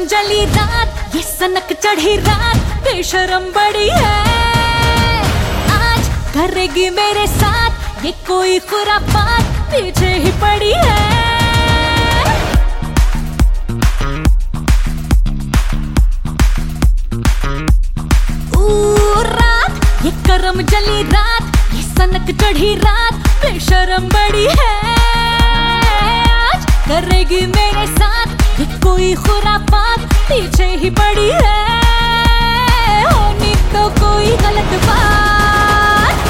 जली रात, ये सनक चढ़ी रात, बेशरम बड़ी है। आज करेगी मेरे साथ ये कोई खुरापात, पीछे ही पड़ी है। रात ये करम जली रात, ये सनक चढ़ी रात, बेशरम बड़ी है। आज करेगी मेरे साथ ये कोई खुरापात, पीछे ही पड़ी है। होनी तो कोई गलत बात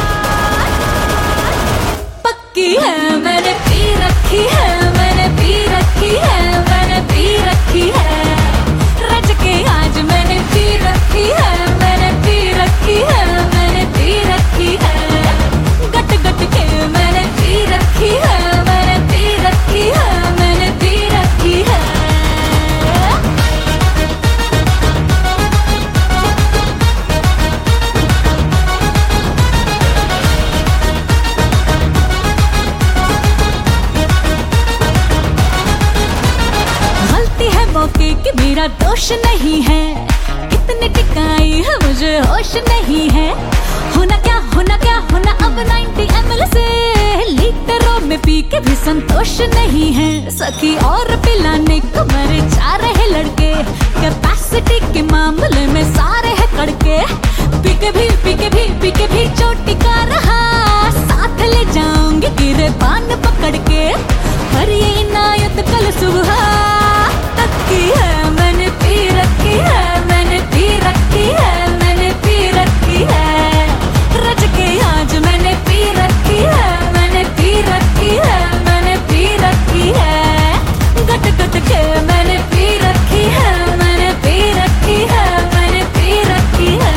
पक्की है, मैंने पी रखी है, मैंने पी रखी है, मैंने पी रखी है। रज के आज मैंने पी रखी है, मैंने पी रखी है, मैंने पी रखी है। गट गट के मैंने पी रखी है, मैंने पी रखी है, मैंने पी रखी है। गलती है मौके की, मेरा दोष नहीं है। कितनी टिकाई है मुझे होश नहीं है। होना क्या होना अब 90 ml से, लीटरों में पी के भी संतोष नहीं है। सखी और पिलाने को मरे जा रहे लड़के, कैपेसिटी के मामले में सारे है कड़के। पी के भी चोटी का रहा, साथ ले जाऊंगी गिरे पान पकड़ के। पर ये इनायत कल सुबह तक की है, मैंने पी रखी है, मैंने पी रखी है, मैंने पी रखी है। रज के आज मैंने पी रखी है, मैंने पी रखी है, मैंने पी रखी है। गट गट के मैंने पी रखी है, मैंने पी रखी है, मैंने पी रखी है।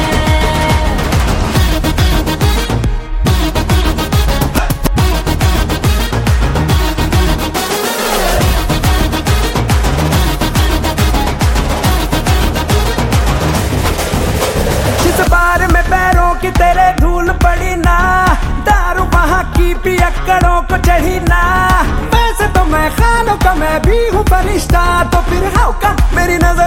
बार में पैरों की तेरे धूल पड़ी ना, दारू वहाँ की पियक्कड़ों को चढ़ी ना। वैसे तो मैं खानों का मैं भी हूँ फरिश्ता, तो फिर हाउ का मेरी नजर